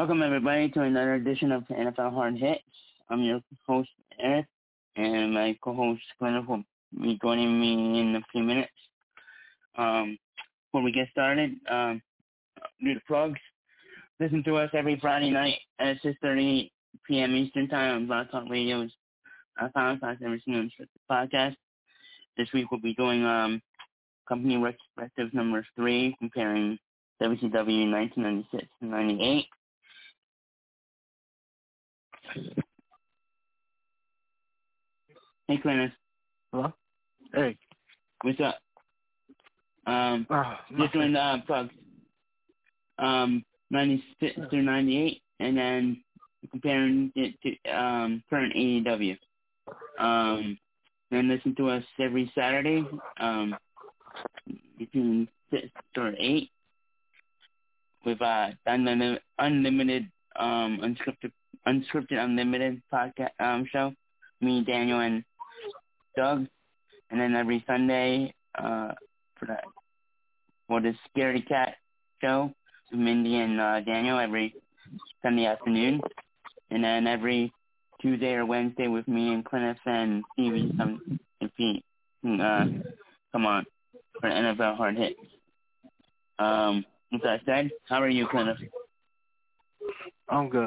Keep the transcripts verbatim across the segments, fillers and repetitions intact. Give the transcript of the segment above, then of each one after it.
Welcome, everybody, to another edition of N F L Hard Hits. I'm your host, Eric, and my co-host, Glenn, will be joining me in a few minutes. Um, before we get started, um, do the plugs. Listen to us every Friday night at six thirty p.m. Eastern Time on Blog Talk Radio's uh, Podcast Every Single Podcast. This week we'll be doing um, Company Retrospective number three, comparing W C W nineteen ninety-six and ninety-eight. Hey, Clintus. Hello? Hey. What's up? Um, Oh, just doing the uh, plugs. Um, ninety-six through ninety-eight, and then comparing it to um, current A E W. Um, and listen to us every Saturday um, between six or eight with uh, unlimited, unlimited um, unscripted, unscripted, unlimited podcast um, show. Me, Daniel, and Doug. And then every Sunday uh, for that for the Scaredy Cat show with Mindy and uh, Daniel every Sunday afternoon. And then every Tuesday or Wednesday with me and Clintus and Stevie some if he uh, come on for N F L Hard Hits. Um, with that said, how are you, Clintus? I'm good.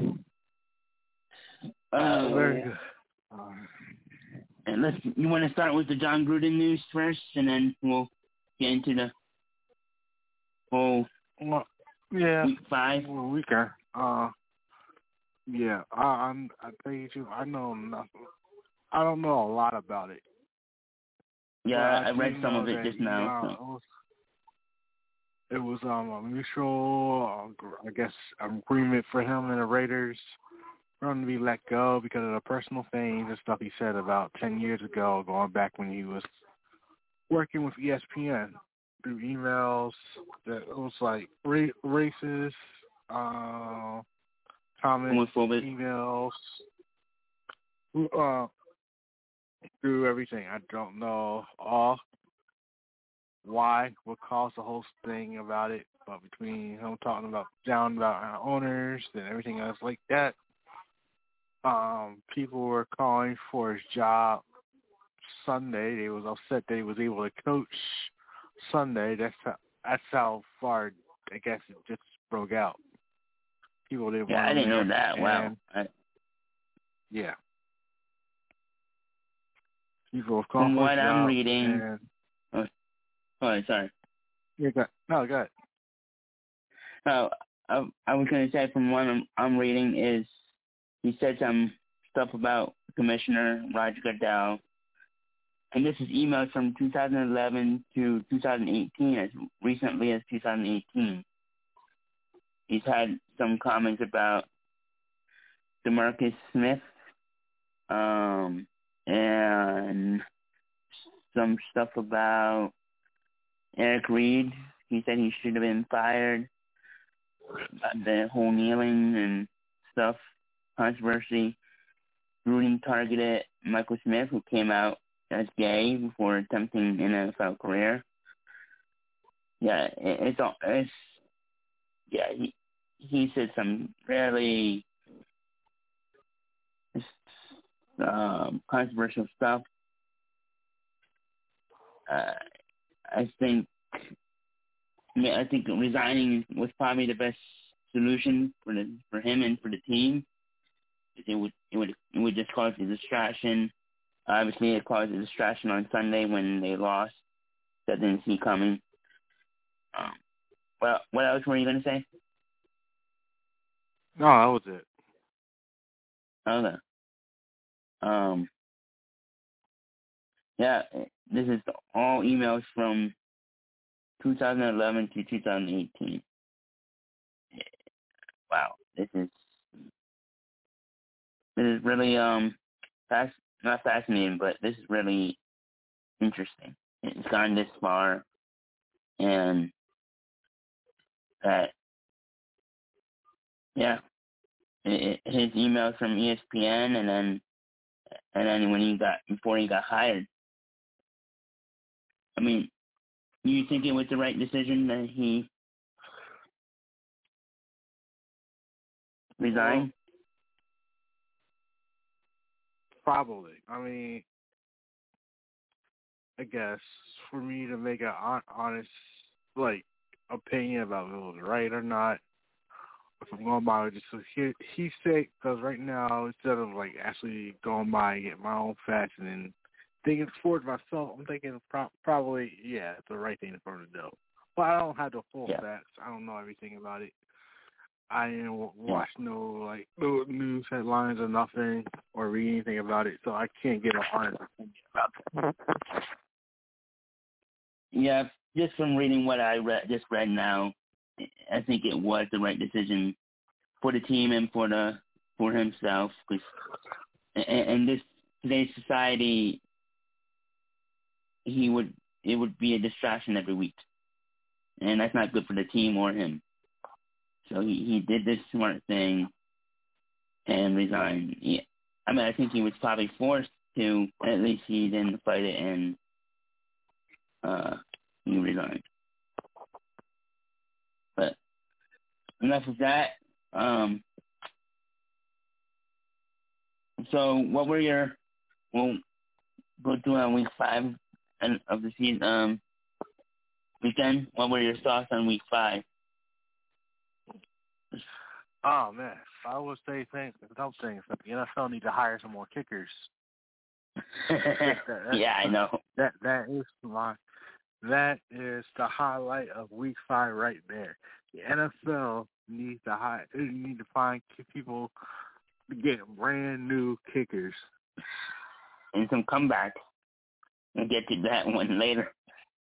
Uh, Very good. Um, and let's. You want to start with the John Gruden news first, and then we'll get into the whole well, yeah. week five. Well, we can. Uh, yeah. I, I'm. I tell you, too, I know nothing. I don't know a lot about it. Yeah, I, I read some of it that, just now. Uh, so. it was, it was um a mutual, uh, I guess, agreement for him and the Raiders for him to be let go because of the personal things and stuff he said about ten years ago, going back when he was working with E S P N through emails that it was like ra- racist, uh, comments, emails, uh, through everything. I don't know all why, what caused the whole thing about it, but between him talking about down about our owners and everything else like that, um, people were calling for his job Sunday. They was upset that he was able to coach Sunday. That's how, that's how far, I guess, it just broke out. People didn't yeah, want I didn't there. know that. And, wow. I, yeah. People have from called for what his I'm job. reading. And, Oh, oh, sorry. yeah, go, no, go ahead. Oh, I, I was going to say from what I'm, I'm reading is he said some stuff about Commissioner Roger Goodell. And this is emails from two thousand eleven to two thousand eighteen, as recently as two thousand eighteen. He's had some comments about DeMarcus Smith, um, and some stuff about Eric Reed. He said he should have been fired. About the whole kneeling and stuff, controversy. Gruden targeted Michael Smith, who came out as gay before attempting an N F L career. Yeah, it, it's all, it's, yeah, he, he said some really um, controversial stuff. Uh, I think, I, mean, I think resigning was probably the best solution for the for him and for the team. It would it would it would just cause a distraction. Obviously, it caused a distraction on Sunday when they lost. That didn't see coming. Um, well, what else were you going to say? No, that was it. Okay. Um, yeah, this is all emails from two thousand eleven to two thousand eighteen. Wow, this is this is really um, fast, not fascinating, but this is really interesting. It's gone this far, and that yeah, it, it, his emails from E S P N, and then and then when he got before he got hired. I mean, you think it was the right decision that he resign? Well, probably. I mean, I guess for me to make an honest, like, opinion about if it was right or not, if I'm going by just so he he said, because right now instead of like actually going by and getting my own facts and then thinking towards myself, I'm thinking pro- probably yeah, it's the right thing for me to do. But I don't have the full Yeah. facts. I don't know everything about it. I didn't watch no like no news headlines or nothing or read anything about it, so I can't get an honest opinion about it. Yeah, just from reading what I read, just read now, I think it was the right decision for the team and for the for himself. Cause, and, and this today's society, he would it would be a distraction every week, and that's not good for the team or him. So he, he did this smart thing and resigned. Yeah. I mean, I think he was probably forced to. At least he didn't fight it and uh, he resigned. But enough of that. Um, so what were your, we'll go through on week five of the season, um, weekend. What were your thoughts on week five? Oh man, I would say things, dumb things. The N F L need to hire some more kickers. that, that, yeah, I know. That that is my that is the highlight of week five right there. The N F L needs to hire. They need to find people to get brand new kickers And some comebacks. We'll get to that one later.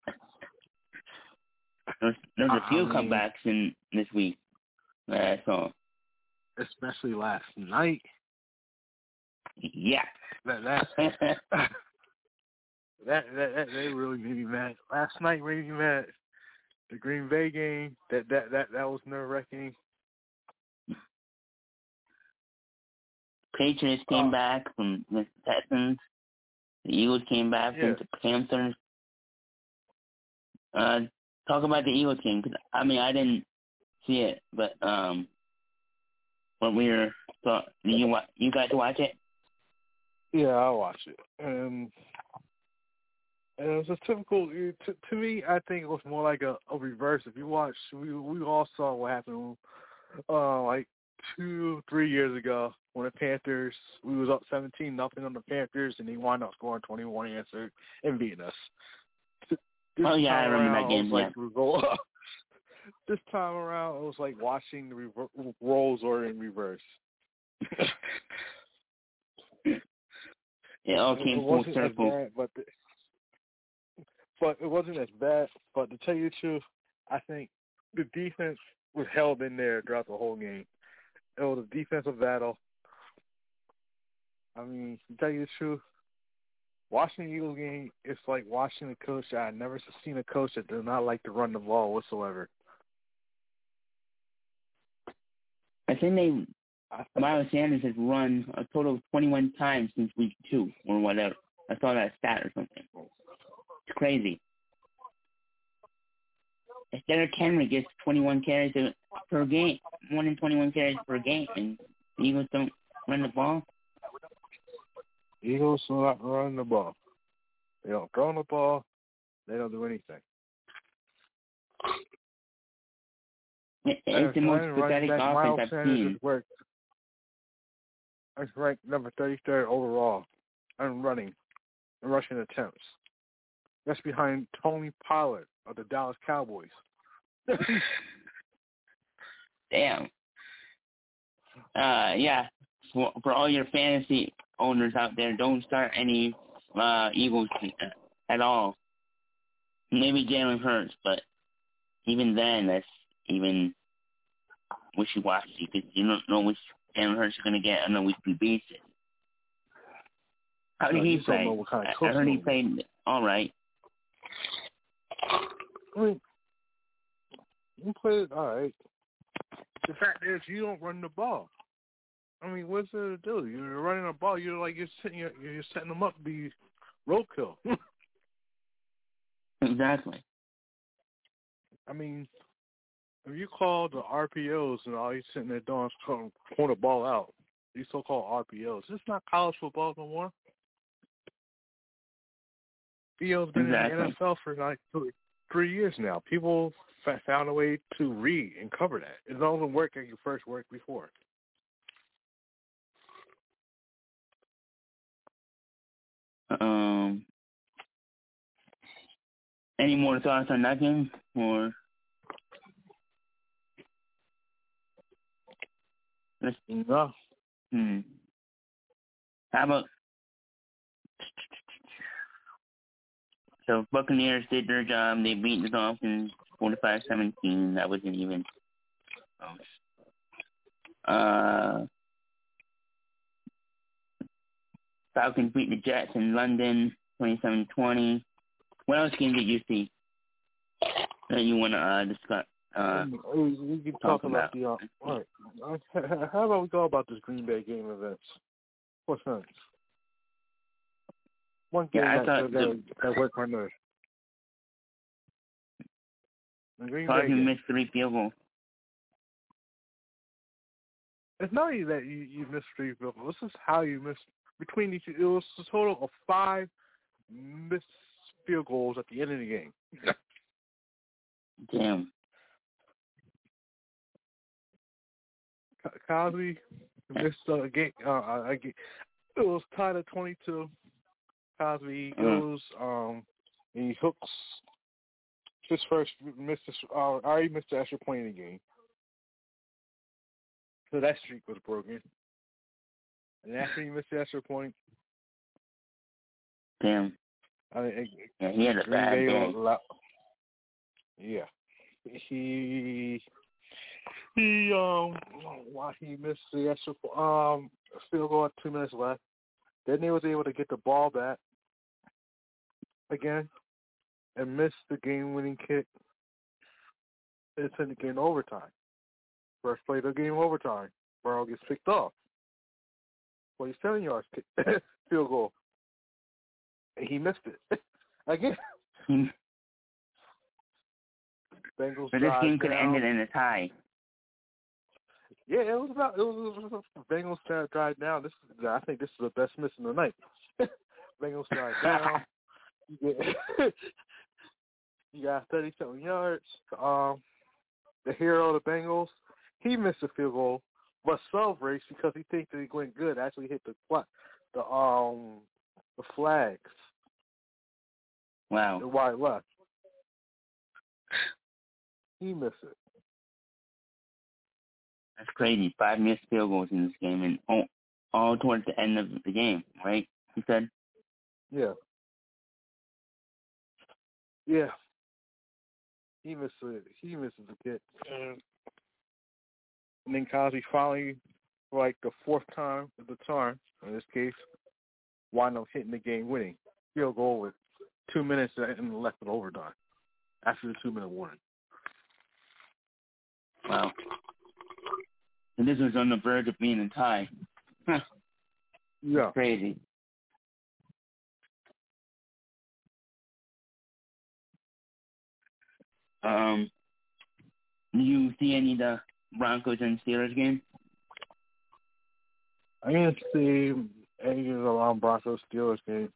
There's, there's a few I mean, comebacks in this week that I saw. Especially last night. Yeah. That that, that, that, that they really made me mad. Last night made me mad. The Green Bay game, that that that, that was nerve wracking. Patriots came oh. back from the Texans. The Eagles came back yeah. from the Panthers. Uh, talk about the Eagles game. Cause, I mean, I didn't see it, but um, what we were thought. You you guys watch it? Yeah, I watched it, and, and it was a typical. To, to me, I think it was more like a, a reverse. If you watch, we we all saw what happened, uh, like two, three years ago when the Panthers. We was up seventeen nothing on the Panthers, and they wound up scoring twenty-one answer and beating us. This oh yeah, I remember around, that game. It was yeah. like this time around, it was like watching the rever- roles are in reverse. It all came it full wasn't circle. As bad, but, the, but it wasn't as bad. But to tell you the truth, I think the defense was held in there throughout the whole game. It was a defensive battle. I mean, to tell you the truth, watching the Eagles game, it's like watching a coach. I've never seen a coach that does not like to run the ball whatsoever. I think they, Miles Sanders has run a total of twenty-one times since week two or whatever. I saw that stat or something. It's crazy. If Derrick Henry gets twenty-one carries per game, more than twenty-one carries per game, and the Eagles don't run the ball. Eagles do not run the ball. They don't throw the ball. They don't do anything. It, it's the most pathetic offense I've seen. It's ranked number thirty-third overall in running and rushing attempts. That's behind Tony Pollard of the Dallas Cowboys. Damn. Uh, yeah. For, for all your fantasy owners out there, don't start any uh, Eagles at all. Maybe Jalen Hurts, but even then, that's even wishy-washy because you don't know which Jalen Hurts you're going to get on a weekly basis. How did no, he play? Kind of I heard he played all right. I mean, he played all right. The fact is, you don't run the ball. I mean, what's there to do? You're running a ball. You're like you're setting you're, you're setting them up to be roadkill. Exactly. I mean, if you call the R P Os and all you sitting there doing is throwing the ball out, these so-called R P Os, it's not college football no more. Theo's been exactly. in the N F L for like three, three years now. People f- found a way to read and cover that. It doesn't work like you first worked before. Um, any more thoughts on that game? Or no. Hmm. How about so Buccaneers did their job. They beat the Dolphins forty-five seventeen. That wasn't even close. Uh, Falcons beat the Jets in London twenty-seven twenty. What else game did you see that you want to uh, discuss? Uh, we, we can talk, talk about, about the. Uh, all right. How about we go about this Green Bay game events? What's next? One game yeah, I that, thought that, the, that worked my nerves. Cardinals missed three field goals. It's not even that you, you missed three field goals. This is how you missed between each. It was a total of five missed field goals at the end of the game. Damn. Cosby missed a game. Uh, a game. It was tied at twenty-two. Cosby uh-huh. goes. Um, and he hooks his first missed. His, uh, already missed the extra point in the game. So that streak was broken. And after he missed the extra point, damn. I mean, yeah, he had a bad day. Yeah, he he um why he missed the extra um field goal at two minutes left. Then he was able to get the ball back again and missed the game-winning kick. It's in the game overtime. First play of the game overtime. Burrow gets picked off. forty-seven yards field goal. And he missed it. Again. Bengals but this game could have down. ended in a tie. Yeah, it was about it was, it was Bengals drive down. This is, I think this is the best miss in the night. Bengals drive down. You, get, you got thirty-seven yards. Um, the hero of the Bengals, he missed a field goal, but celebrates because he thinks that he went good. Actually hit the the um the flags. Wow. The wide left. He missed it. That's crazy. Five missed field goals in this game, and all, all towards the end of the game, right? He said. Yeah. Yeah. He missed it. He misses the kick. And then Cosby finally, for like the fourth time at the time, in this case, wound up hitting the game-winning field goal with two minutes and left in overtime after the two-minute warning. Wow. And this was on the verge of being a tie. Huh. Yeah. That's crazy. Um, do you see any of the Broncos and Steelers game? I didn't see any of the um, Broncos Steelers game.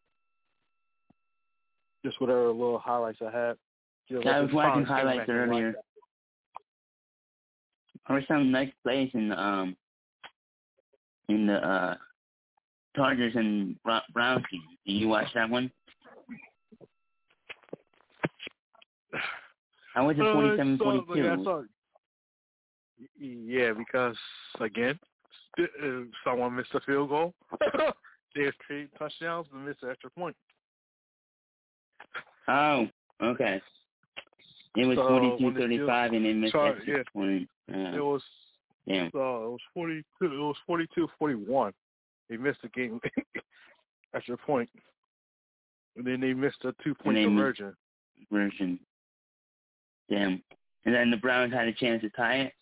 Just whatever little highlights I had. Yeah, I was watching highlights earlier. There were some nice plays in the um in the uh Chargers and Browns game. Did you watch that one? How was it forty-seven forty-two? Uh, yeah, because, again, someone missed a field goal. They have three touchdowns and missed an extra point. Oh, okay. It was so forty-two thirty-five and they missed Char- extra yeah. point. Uh, it was damn. So it was forty-two. It was forty-two forty-one. They missed the game extra point, and then they missed a two-point conversion. Version. Damn. And then the Browns had a chance to tie it.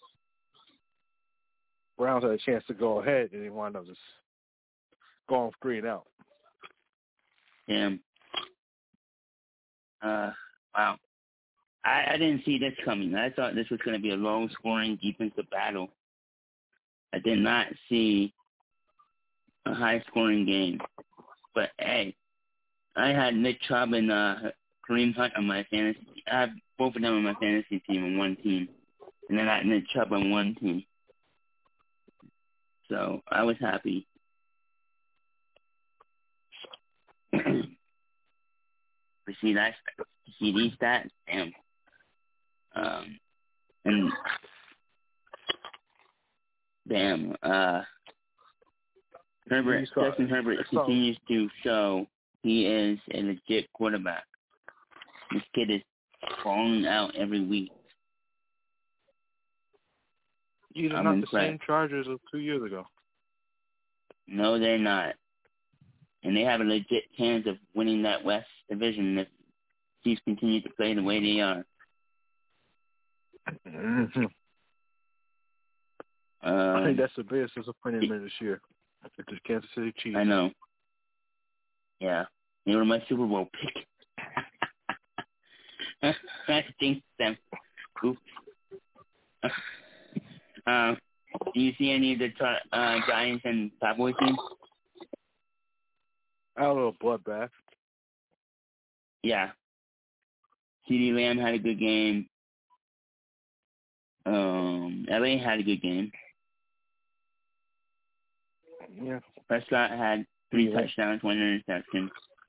Browns had a chance to go ahead, and they wound up just going three and out. Damn. Uh, wow. I, I didn't see this coming. I thought this was going to be a low-scoring defensive battle. I did not see a high-scoring game. But, hey, I had Nick Chubb and uh, Kareem Hunt on my fantasy. I have both of them on my fantasy team on one team. And then I had Nick Chubb on one team. So I was happy. You see that? You see these stats? Damn. Um, and damn, uh, Herbert, Justin Herbert continues to show he is a legit quarterback. This kid is falling out every week. These are not the same Chargers of two years ago. No, they're not. And they have a legit chance of winning that West Division if Chiefs continue to play the way they are. Mm-hmm. Um, I think that's the biggest disappointment this year. It's the Kansas City Chiefs. I know. Yeah. They were my Super Bowl pick. I think them. Oops. Uh, do you see any of the uh, Giants and Cowboys teams? A little bloodbath. Yeah. CeeDee Lamb had a good game. Um, L A had a good game. Yeah. Prescott had three yeah. touchdowns, one interception.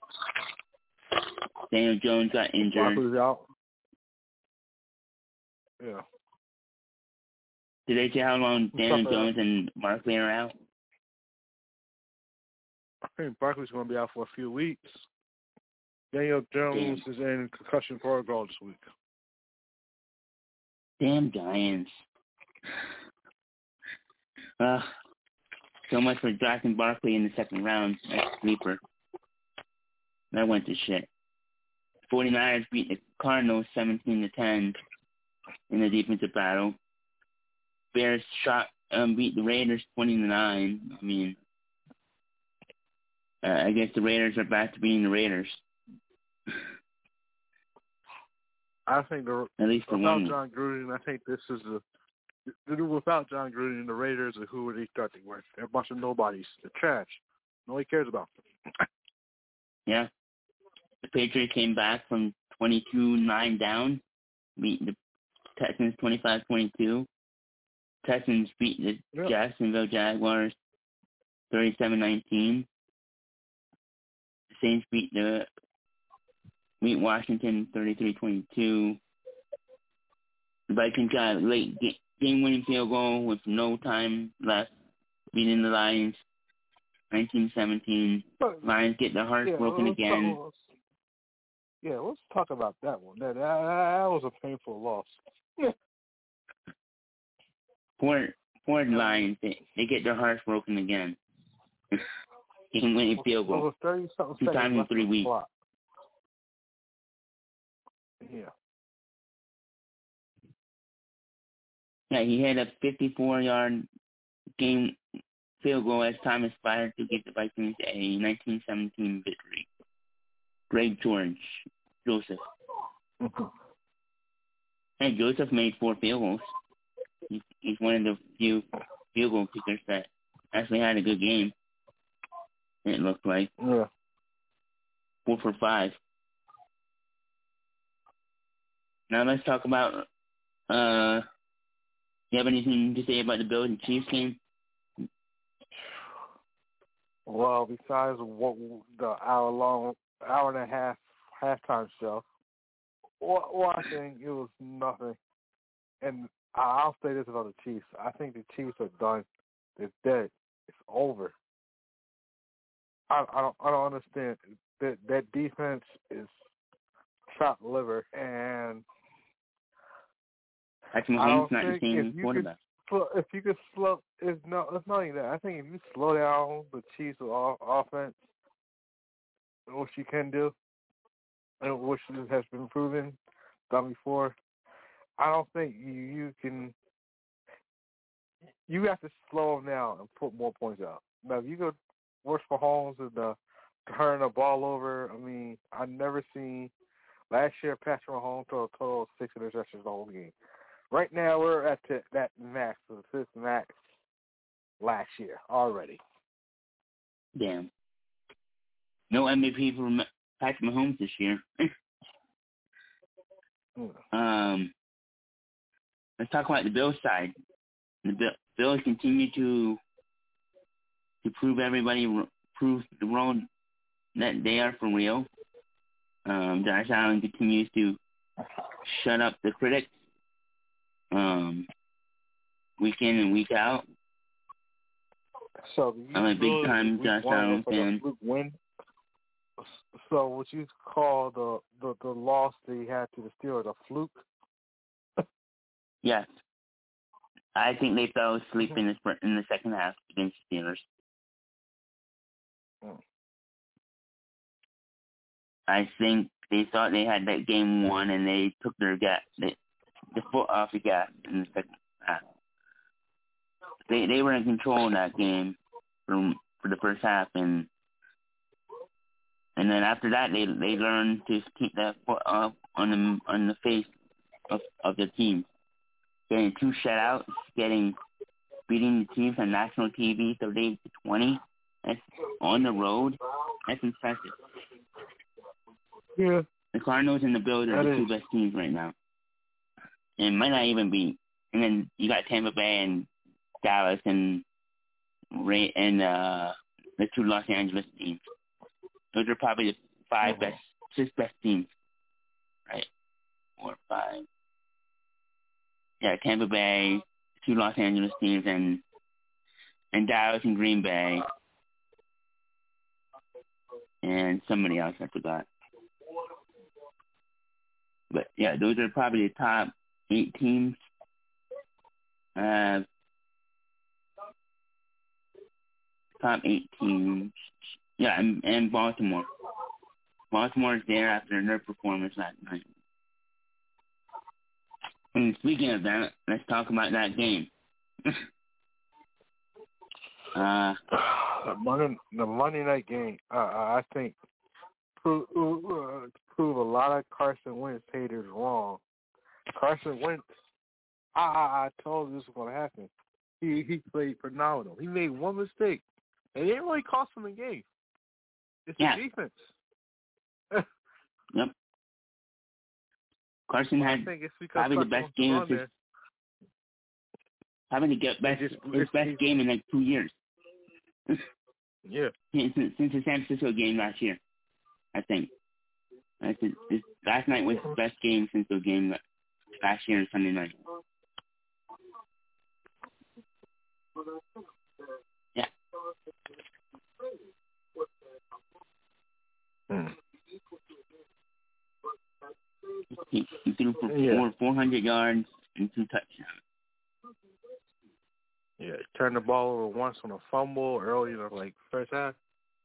Daniel Jones got injured. Barkley's out. Yeah. Did they say how long Daniel Jones and Barkley are out? I think Barkley's going to be out for a few weeks. Daniel Jones Damn. is in concussion protocol this week. Damn Giants. Uh, so much for drafting Barkley in the second round as a sleeper. That went to shit. forty-niners beat the Cardinals seventeen to ten in the defensive battle. Bears shot um, beat the Raiders twenty to nine. I mean, uh, I guess the Raiders are back to being the Raiders. I think the at least for without one. John Gruden, I think this is a without John Gruden, the Raiders are who are they starting with? They're a bunch of nobodies. They're trash. Nobody cares about them. Yeah, the Patriots came back from twenty-two nine down, beat the Texans twenty-five twenty-two. Texans beat the yep. Jacksonville Jaguars thirty-seven nineteen. The Saints beat the beat Washington thirty-three twenty-two. The Vikings got a late game-winning field goal with no time left, beating the Lions nineteen seventeen. Lions get their hearts yeah, broken let's again. Talk, let's, yeah, let's talk about that one. That, that, that was a painful loss. Yeah. Poor, poor Lions, they, they get their hearts broken again. Game-winning field goal. Two times in three weeks. Clock. Yeah. Yeah, he had a fifty-four-yard game field goal as time expired to give the Vikings a nineteen seventeen victory. Greg George, Joseph. Mm-hmm. Hey, Joseph made four field goals. He, he's one of the few field goal kickers that actually had a good game. It looked like. Yeah. Four for five. Now let's talk about, uh, you have anything to say about the Bills and Chiefs game? Well, besides what the hour-long, hour and a half halftime show, watching, it was nothing. And I'll say this about the Chiefs. I think the Chiefs are done. They're dead. It's over. I, I don't. I don't understand. That that defense is chopped liver, and I think I don't not think the same if you quarterback. could, if you could slow, it's no, it's not even that. I think if you slow down the Chiefs' offense, which you can do, and which has been proven done before, I don't think you, you can. You have to slow them down and put more points out. Now, if you go worse for Holmes and the turning the ball over, I mean, I've never seen Last year, Patrick Mahomes threw a total of six interceptions the whole game. Right now, we're at the, that max, the fifth max last year already. Damn. No M V P for Patrick Mahomes this year. mm. Um, let's talk about the Bills side. The Bill, Bills continue to to prove everybody, prove the world that they are for real. Um, Josh Allen continues to shut up the critics um, week in and week out. So I'm a big time Josh Allen fan. Win. So what you call the, the, the loss they had to the Steelers a fluke? Yes. I think they fell asleep in the in the second half against the Steelers. Mm. I think they thought they had that game won, and they took their gas, they, the foot off the gas in the second half. They they were in control of that game for for the first half, and and then after that they they learned to keep that foot up on the on the face of of the team. Getting two shutouts, getting beating the teams on national T V thirty-eight to twenty. That's on the road. That's impressive. Yeah. The Cardinals and the Bills are that the is. two best teams right now. And it might not even be. And then you got Tampa Bay and Dallas and Ray and uh, the two Los Angeles teams. Those are probably the five mm-hmm. best, six best teams, right? Four, five. Yeah, Tampa Bay, two Los Angeles teams, and and Dallas and Green Bay, and somebody else I forgot. But yeah, those are probably the top eight teams. Uh, top eight teams. Yeah, and, and Baltimore. Baltimore is there after their performance last night. And speaking of that, let's talk about that game. uh, the Monday, the Monday night game, uh, I think, prove, uh, prove a lot of Carson Wentz haters wrong. Carson Wentz, I, I, I told you this was going to happen. He he played phenomenal. He made one mistake, and it didn't really cost him the game. It's yeah. the defense. Yep. Carson well, had I think it's probably the best game of his, probably the get best, just, his best game in like two years. yeah. Since, since the San Francisco game last year, I think. That's his, his, last night was his best game since the game last year on Sunday night. Yeah. Hmm. He, he threw for yeah. four, four hundred yards and two touchdowns. Yeah, turned the ball over once on a fumble early in the like first half.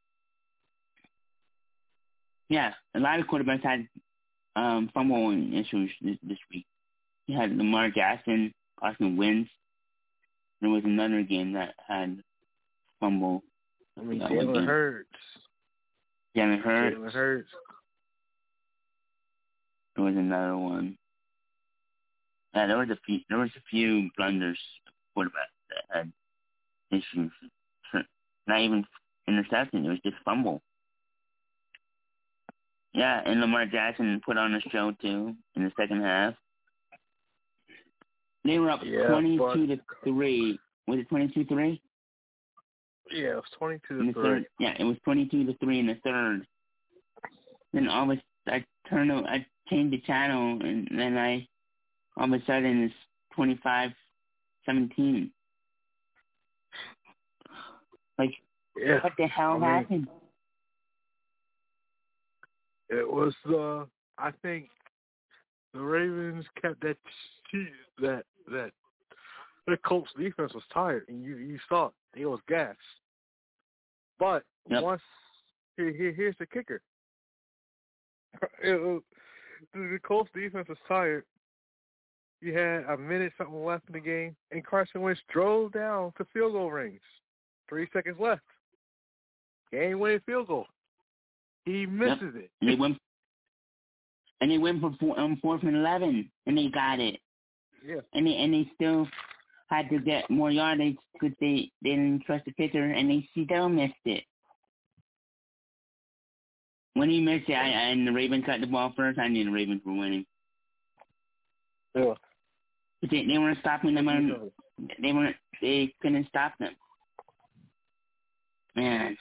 Yeah, a lot of quarterbacks had um, fumbling issues this, this week. You had Lamar Jackson, Carson Wentz. There was another game that had fumble. I mean, Jalen Hurts. Jalen Hurts. Jalen Hurts. There was another one. Yeah, there was a few. There was a few blunders quarterbacks that had issues. Not even interception. It was just fumble. Yeah, and Lamar Jackson put on a show too in the second half. They were up yeah, twenty-two to three. Was it twenty-two three? Yeah, it was twenty-two in to the three. Third, yeah, it was twenty-two to three in the third. Then all of a I turned, I changed the channel, and then I, all of a sudden, it's twenty-five seventeen. Like, yeah. what the hell I mean, happened? It was, uh, I think, the Ravens kept that that that the Colts defense was tired, and you you saw it. It was gas. But yep. once here, here here's the kicker. It was, the Colts defense was tired. You had a minute something left in the game, and Carson Wentz drove down to field goal range. Three seconds left. Game winning field goal. He misses yep. it. They went. And they went for four, um, fourth and eleven, and they got it. Yeah. And they and they still had to get more yardage because they, they didn't trust the pitcher, and they still missed it. When he missed it, I, and the Ravens got the ball first, I knew the Ravens were winning. Yeah. But they, they weren't stopping them. On, they weren't. They couldn't stop them. Man.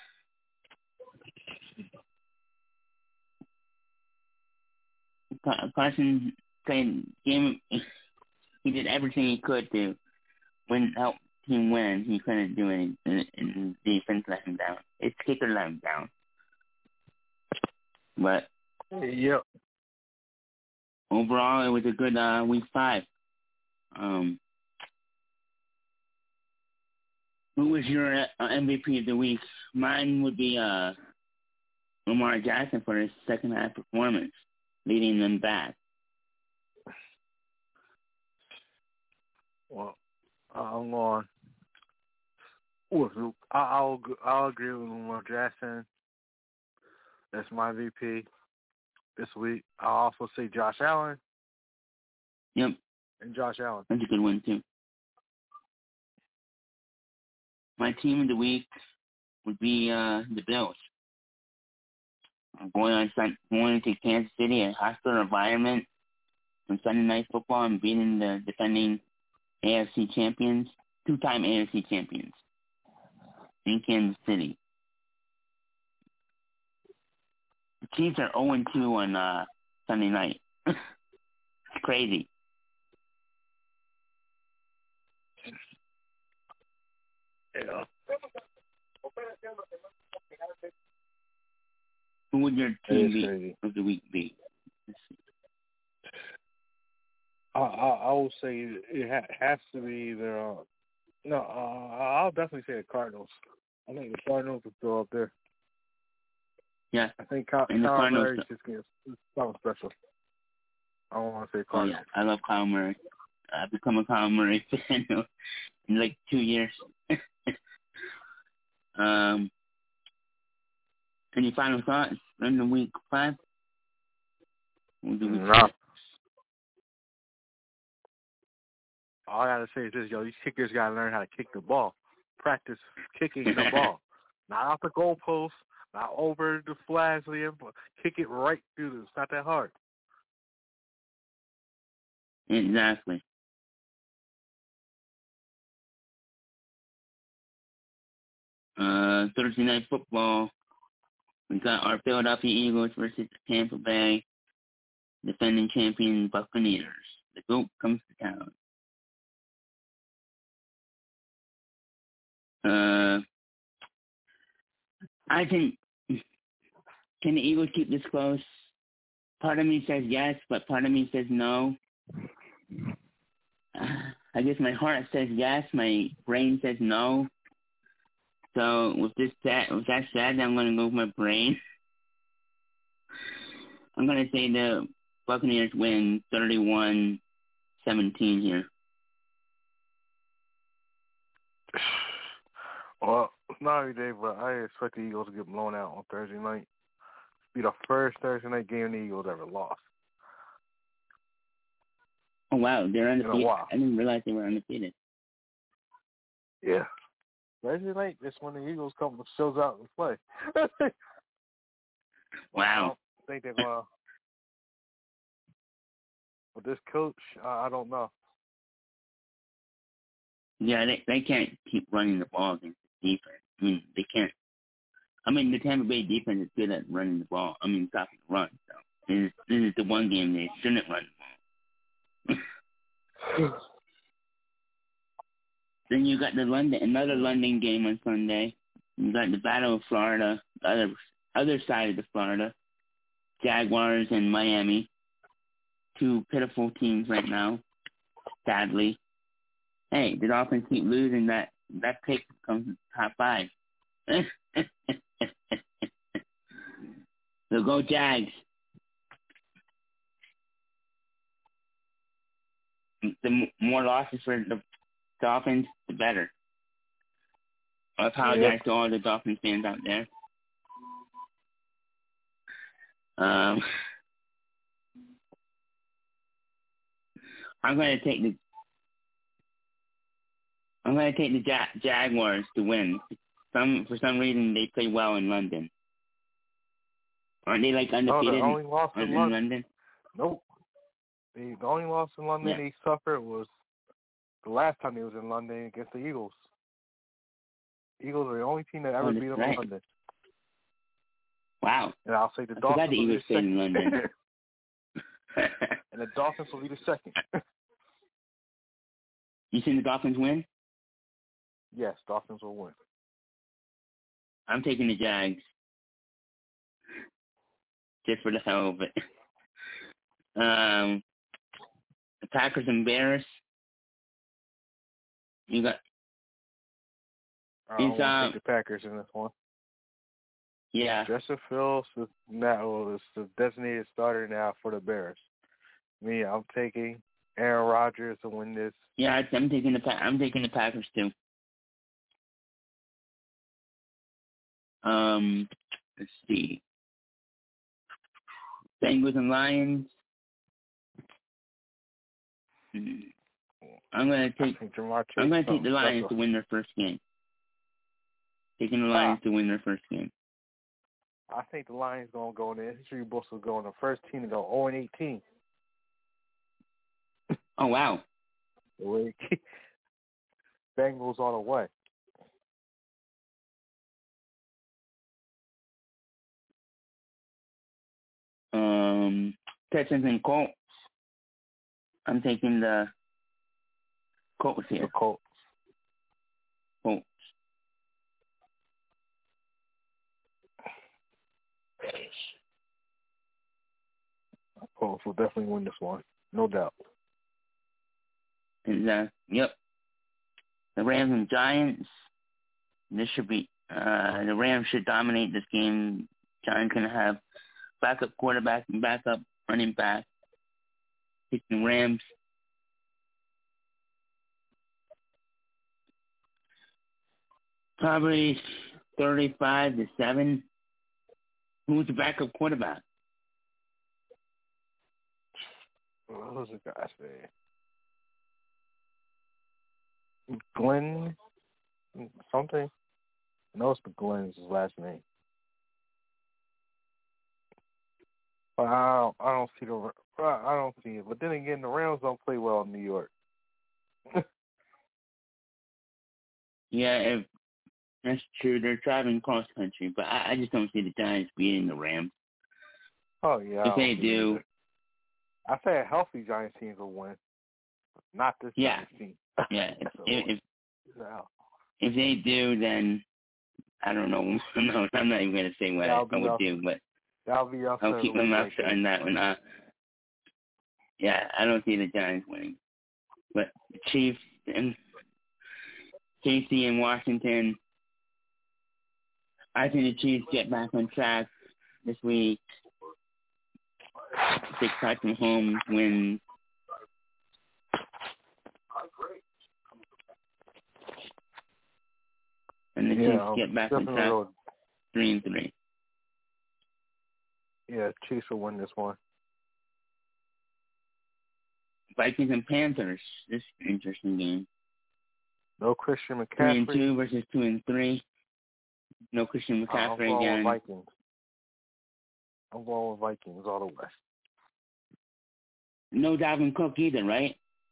Carson played game. He did everything he could to win, help team win. He couldn't do anything, and, and the defense let him down. His kicker let him down. But yep. Overall, it was a good uh, week five. Um, who was your uh, M V P of the week? Mine would be uh, Lamar Jackson for his second half performance, leading them back. Well, I'm going. I'll I'll agree with Lamar Jackson. That's my M V P this week. I'll also say Josh Allen. Yep. And Josh Allen. That's a good one too. My team of the week would be uh, the Bills. I'm going on sun- going to Kansas City, a hostile environment on Sunday Night Football, and beating the defending A F C champions, two-time A F C champions in Kansas City. The Chiefs are oh and two on uh, Sunday night. It's crazy. Yeah. Who would your team be of the week be? I, I, I will say it ha- has to be either. Uh, no, uh, I'll definitely say the Cardinals. I think the Cardinals are still up there. Yeah. I think Kyle, and the Kyle Cardinals Murray's just getting something special. I don't want to say Cardinals. Oh, yeah. I love Kyle Murray. I've become a Kyle Murray fan in like two years. um, any final thoughts on the week five? We'll do week no. six. All I gotta say is this, yo, these kickers gotta learn how to kick the ball. Practice kicking the ball. Not off the goalpost, not over the flags, but kick it right through them. It's not that hard. Exactly. Uh, Thursday Night Football. We got our Philadelphia Eagles versus Tampa Bay defending champion Buccaneers. The GOAT comes to town. Uh, I think, can the Eagles keep this close? Part of me says yes, but part of me says no. Uh, I guess my heart says yes, my brain says no. So with this that with that said, I'm gonna go with my brain. I'm gonna say the Buccaneers win thirty-one seventeen here. Well, it's not every day, but I expect the Eagles to get blown out on Thursday night. Be the first Thursday night game the Eagles ever lost. Oh wow, they're undefeated. Wow. I didn't realize they were undefeated. Yeah. Thursday night is when the Eagles come shows out and play. Wow. I think they're gonna. With this coach, uh, I don't know. Yeah, they they can't keep running the ball against the defense. I mean, they can't. I mean, the Tampa Bay defense is good at running the ball. I mean, stopping the run. So this is, this is the one game they shouldn't run the ball. Then you got the London, another London game on Sunday. You got the Battle of Florida, the other other side of the Florida, Jaguars and Miami. Two pitiful teams right now, sadly. Hey, the Dolphins keep losing. That that pick comes in top five. So go Jags. The more losses for the Dolphins, the better. I apologize yep. to all the Dolphins fans out there. Um, I'm going to take the I'm going to take the ja- Jaguars to win. Some for some reason they play well in London. Aren't they like undefeated no, the only loss in, in, in London. London? Nope. The, the only loss in London Yeah. they suffered was the last time they was in London against the Eagles. Eagles are the only team that ever Oh, beat them right. in London. Wow. And I'll say the I Dolphins forgot the will be Eagles the played second. in London. And the Dolphins will be the second. You seen the Dolphins win? Yes, Dolphins will win. I'm taking the Jags. Just for the hell of it. Um, the Packers and Bears. You got. I don't Is, want to um, take the Packers in this one. yeah. Justin Fields is now is the designated starter now for the Bears. Me, I'm taking Aaron Rodgers to win this. Yeah, I'm taking the I'm taking the Packers too. Um, let's see. Bengals and Lions. Hmm. I'm gonna take. I'm gonna take the Lions special. to win their first game. Taking the Lions ah, to win their first game. I think the Lions gonna go in the history books will go in the first team to go oh and eighteen. Oh wow. The way Bengals all the way. Um, Texans and Colts. I'm taking the Colts here. The Colts. Colts. Colts will definitely win this one, no doubt. And, uh, yep. The Rams and Giants. This should be. Uh, the Rams should dominate this game. Giants gonna have backup quarterback and backup running back. Taking Rams. Probably thirty-five to seven. Who's the backup quarterback? What was the guy's name? Glenn something. I know it's the Glenn's his last name. But I don't, I don't see the I don't see it. But then again, the Rams don't play well in New York. Yeah, if, that's true. They're traveling cross country, but I, I just don't see the Giants beating the Rams. Oh yeah. If they do, I say a healthy Giants team will win, not this yeah, Giants team. yeah. If, if if no. if they do, then I don't know. No, I'm not even gonna say what I, I would up, do, but that'll be up I'll keep my mouth shut on that one. Uh, yeah, I don't see the Giants winning, but the Chiefs and K C and Washington. I think the Chiefs get back on track this week. Take Patrick Mahomes win. And the yeah, Chiefs get back on track will, three and three. Yeah, Chiefs will win this one. Vikings and Panthers. This is an interesting game. No Christian McCaffrey. Three and two versus two and three. No Christian McCaffrey I'm going again. With Vikings. I'm going with Vikings all the way. No Dalvin Cook either, right?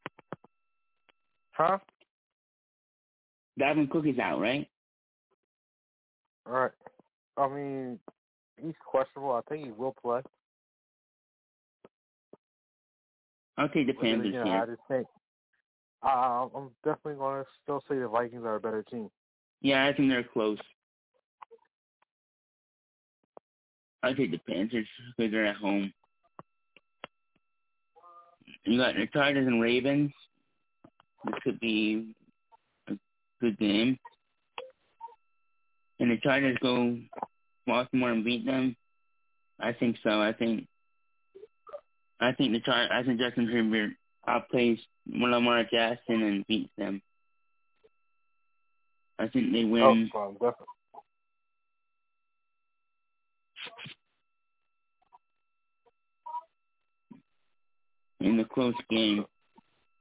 Huh? Dalvin Cook is out, right? All right. I mean, he's questionable. I think he will play. I'll take the Panthers again, here. I just think uh, I'm definitely going to still say the Vikings are a better team. Yeah, I think they're close. I'll take the Panthers because they're at home. You got the Chargers and Ravens. This could be a good game. And the Chargers go Baltimore and beat them. I think so. I think. I think the Char- I think Justin Herbert outplays Lamar Jackson and beats them. I think they win. Oh, well, definitely. In the close game.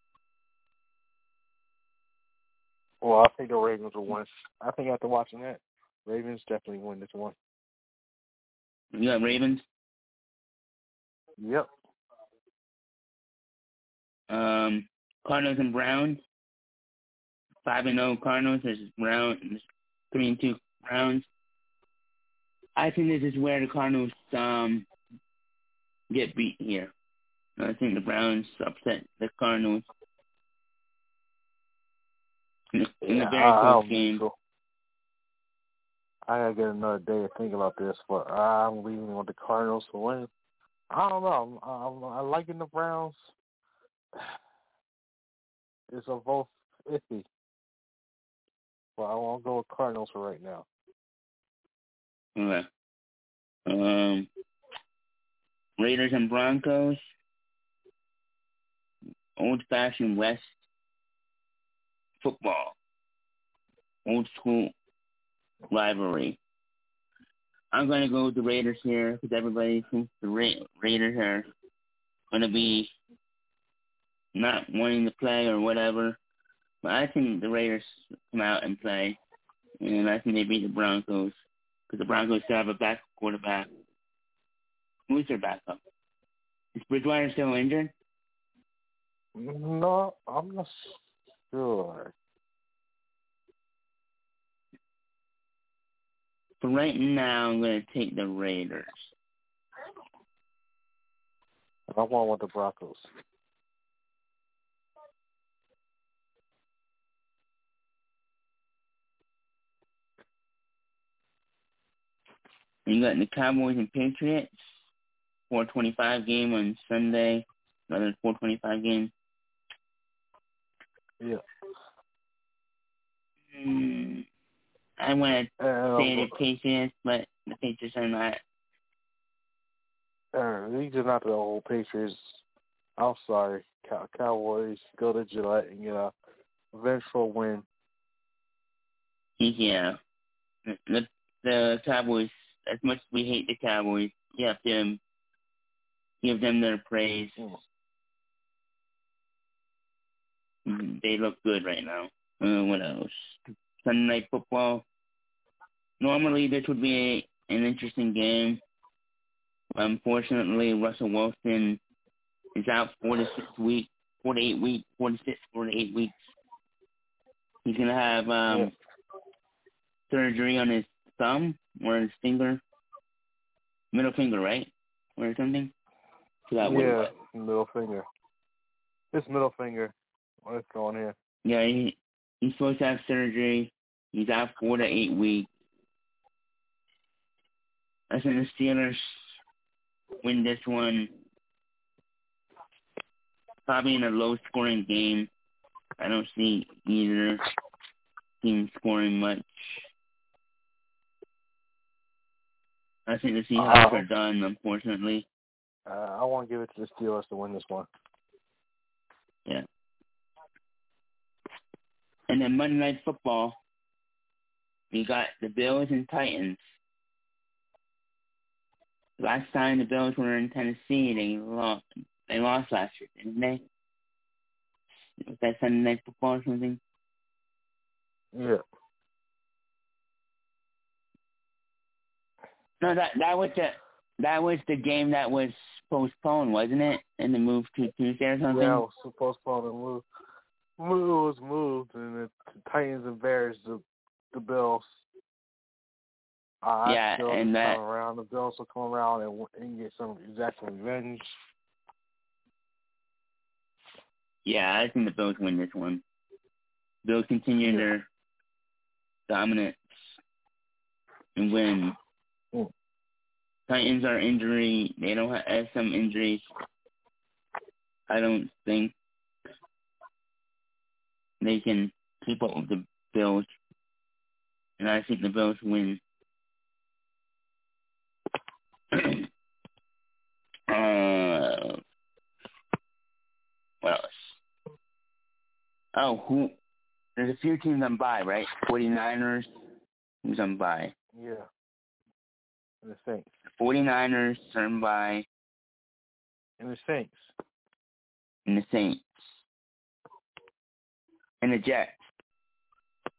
Well, I think the Ravens will win. I think after watching that, Ravens definitely win this one. You got Ravens? Yep. Um, Cardinals and Browns. Five and zero Cardinals versus Browns. Three and two Browns. I think this is where the Cardinals um get beat here. I think the Browns upset the Cardinals in, in Yeah, a very I, close I game. so. I gotta get another day to think about this, but I'm leaning on the Cardinals to win. I don't know. I'm, I'm, I'm liking the Browns. It's a both iffy, but I won't go with Cardinals for right now. Okay. Um, Raiders and Broncos. Old-fashioned West football. Old school rivalry. I'm going to go with the Raiders here because everybody thinks the Ra- Raiders are going to be not wanting to play or whatever. But I think the Raiders come out and play, and I think they beat the Broncos because the Broncos still have a backup quarterback. Who's their backup? Is Bridgewater still injured? No, I'm not sure. For right now, I'm going to take the Raiders. I want with the Broncos. You got the Cowboys and Patriots. four twenty-five game on Sunday. Another four twenty-five game. Yeah. Mm, I want to Uh, say the Patriots, but the Patriots are not. uh, these are not the old Patriots. I'm sorry. Cow- Cowboys go to Gillette and get a eventual win. Yeah. The, the Cowboys, as much as we hate the Cowboys, you have to um, give them their praise. Mm, They look good right now. Uh, what else? Sunday Night Football. Normally, this would be a, an interesting game. Unfortunately, Russell Wilson is out four to six weeks, four to eight weeks, four to six, four to eight weeks. He's gonna have um, Yeah. surgery on his thumb or his finger, middle finger, right, or something. Forgot what it Yeah, was. middle finger. It's middle finger. What's going here? Yeah, he, he's supposed to have surgery. He's out four to eight weeks. I think the Steelers win this one, probably in a low-scoring game. I don't see either team scoring much. I think the Seahawks Uh, are done, unfortunately. uh, I want to give it to the Steelers to win this one. Yeah. And then Monday Night Football, we got the Bills and Titans. Last time the Bills were in Tennessee, they lost. They lost last year, didn't they? Was that Sunday Night Football or something? Yeah. No, that that was the that was the game that was postponed, wasn't it? And then moved to Tuesday or something. Yeah, it was supposed to move. Move was moved, and the Titans and Bears, the the Bills. Uh, Yeah, I feel and this that time around, the Bills will come around and, and get some exact revenge. yeah, I think the Bills win this one. Bills continue Yeah. their dominance and win. Mm. Titans are injury. They don't have, have some injuries. I don't think they can keep up with the Bills, and I think the Bills win. uh, what else? Oh, who? There's a few teams on bye, right? forty-niners, who's on bye? Yeah. And the Saints. forty-niners are on bye, And the Saints. and the Saints, and the Jets.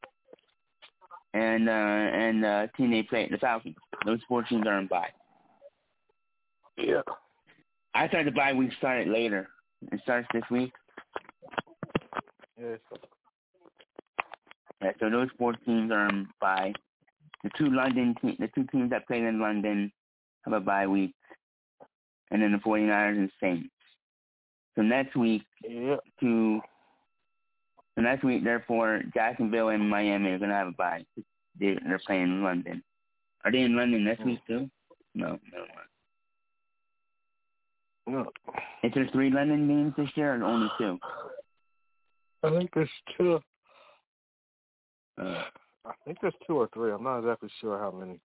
and uh, and uh, team they play, the Falcons. Those four teams are on bye. Yeah. I thought the bye week started later. It starts this week. Yes. Yeah, so those four teams are on bye. The two London te- the two teams that played in London have a bye week, and then the 49ers and Saints. So next week, Yeah. to so next week, therefore, Jacksonville and Miami are gonna have a bye. They're, they're playing in London. Are they in London next Hmm. week too? No, no. No. Is there three London games this year, or only two? I think there's two. Uh, I think there's two or three. I'm not exactly sure how many.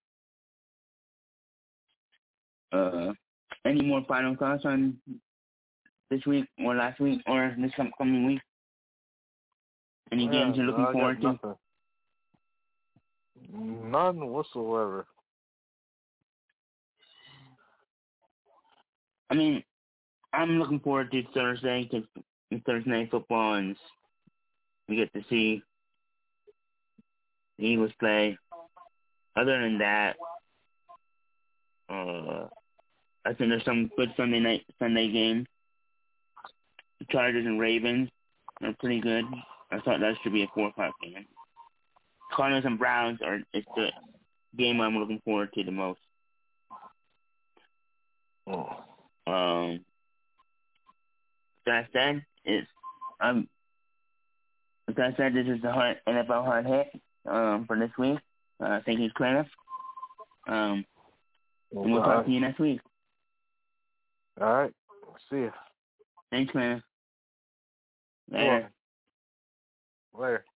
uh, any more final thoughts on this week or last week or this upcoming week? Any Yeah, games you're looking I forward got to? nothing. None whatsoever. I mean, I'm looking forward to Thursday because it's Thursday night football and we get to see the Eagles play. Other than that, uh, I think there's some good Sunday night Sunday games. The Chargers and Ravens are pretty good. I thought that should be a four o'clock game. Cardinals and Browns are it's the game I'm looking forward to the most. Oh. Um, that said, it's um, with that said, this is the hard, N F L hard hit um for this week. Uh, thank you, Cliff. Um, Okay. and we'll talk to you next week. All right. See ya. Thanks, man. Later. Later.